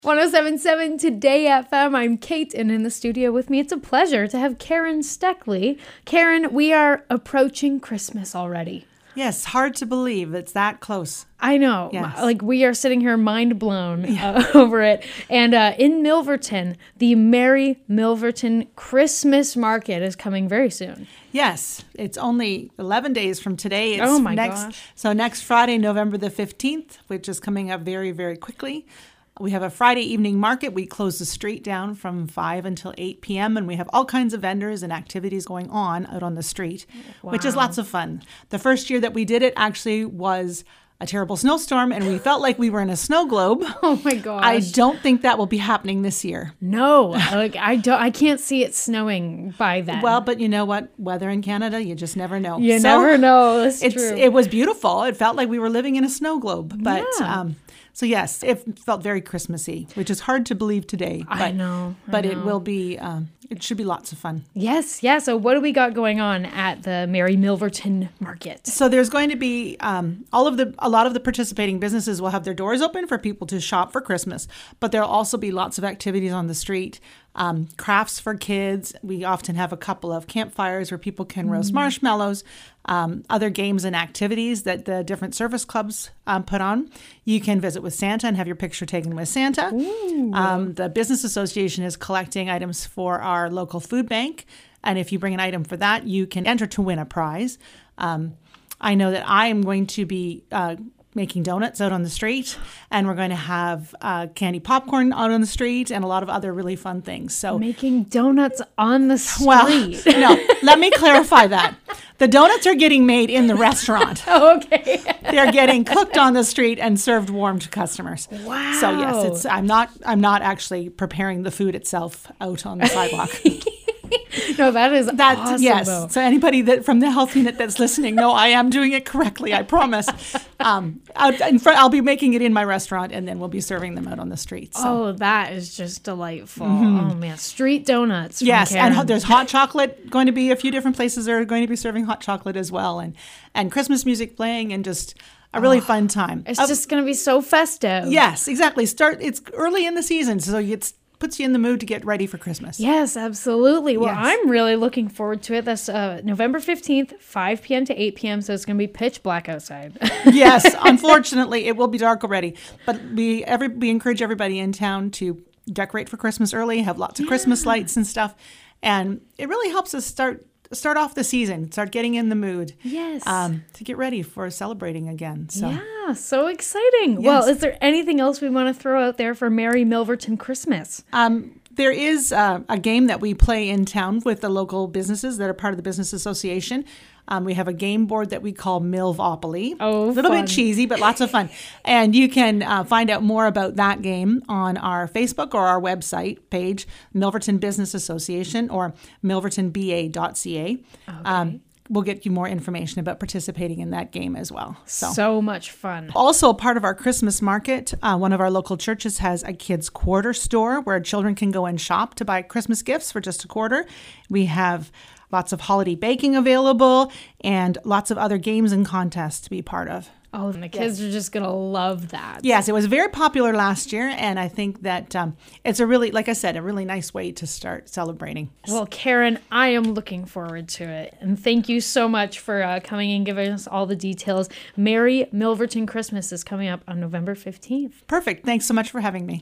1077 Today FM. I'm Kate, and in the studio with me, it's a pleasure to have Karen Steckley. Karen, we are approaching Christmas already. Yes, hard to believe it's that close. I know. Yes. Like, we are sitting here mind blown over it. And in Milverton, the Merry Milverton Christmas Market is coming very soon. Yes, it's only 11 days from today. It's Oh my gosh. So next Friday, November the 15th, which is coming up very, very quickly. We have a Friday evening market. We close the street down from 5 until 8 p.m. and we have all kinds of vendors and activities going on out on the street, which is lots of fun. The first year that we did it actually was a terrible snowstorm and we felt like we were in a snow globe. Oh my gosh. I don't think that will be happening this year. No, like I can't see it snowing by then. Well, but you know what? Weather in Canada, you just never know. You never know. That's true. It was beautiful. It felt like we were living in a snow globe. But Yeah. so yes, it felt very Christmassy, which is hard to believe today. But, I know. It will be. It should be lots of fun. Yes, yeah. So what do we got going on at the Merry Milverton Market? So there's going to be a lot of the participating businesses will have their doors open for people to shop for Christmas, but there'll also be lots of activities on the street, crafts for kids. We often have a couple of campfires where people can roast marshmallows, other games and activities that the different service clubs put on. You can visit with Santa and have your picture taken with Santa. The Business Association is collecting items for our local food bank. And if you bring an item for that, you can enter to win a prize. I know that I am going to be making donuts out on the street, and we're going to have candy popcorn out on the street and a lot of other really fun things. So Making donuts on the street. well, no, let me clarify that. The donuts are getting made in the restaurant. Oh, okay. They're getting cooked on the street and served warm to customers. Wow. So yes, I'm not actually preparing the food itself out on the sidewalk. No, that is awesome, yes. though. So anybody that from the health unit that's listening, no, I am doing it correctly. I promise. I'll be making it in my restaurant, and then we'll be serving them out on the street. So. Oh, that is just delightful. Oh, man. Street donuts. From Yes, Karen. and there's hot chocolate going to be a few different places are going to be serving hot chocolate as well, and Christmas music playing, and just a really fun time. It's just going to be so festive. Yes, exactly. It's early in the season, so it puts you in the mood to get ready for Christmas. Yes, absolutely. Well, Yes. I'm really looking forward to it. That's November 15th, 5 p.m. to 8 p.m., so it's going to be pitch black outside. Yes, unfortunately, it will be dark already. But we encourage everybody in town to decorate for Christmas early, have lots of Christmas lights and stuff. And it really helps us start off the season, start getting in the mood. Yes. To get ready for celebrating again. So. Yeah, so exciting. Well, is there anything else we want to throw out there for Merry Milverton Christmas? There is a game that we play in town with the local businesses that are part of the Business Association. We have a game board that we call Milvopoly. Oh, a little fun. bit cheesy, but lots of fun. And you can find out more about that game on our Facebook or our website page, Milverton Business Association or milvertonba.ca. Okay. We'll get you more information about participating in that game as well. So much fun. Also, part of our Christmas market, one of our local churches has a kids' quarter store where children can go and shop to buy Christmas gifts for just a quarter. We have lots of holiday baking available and lots of other games and contests to be part of. Oh, and the kids are just going to love that. Yes, it was very popular last year, and I think that it's a really, like I said, a really nice way to start celebrating. Well, Karen, I am looking forward to it. And thank you so much for coming and giving us all the details. Merry Milverton Christmas is coming up on November 15th. Perfect. Thanks so much for having me.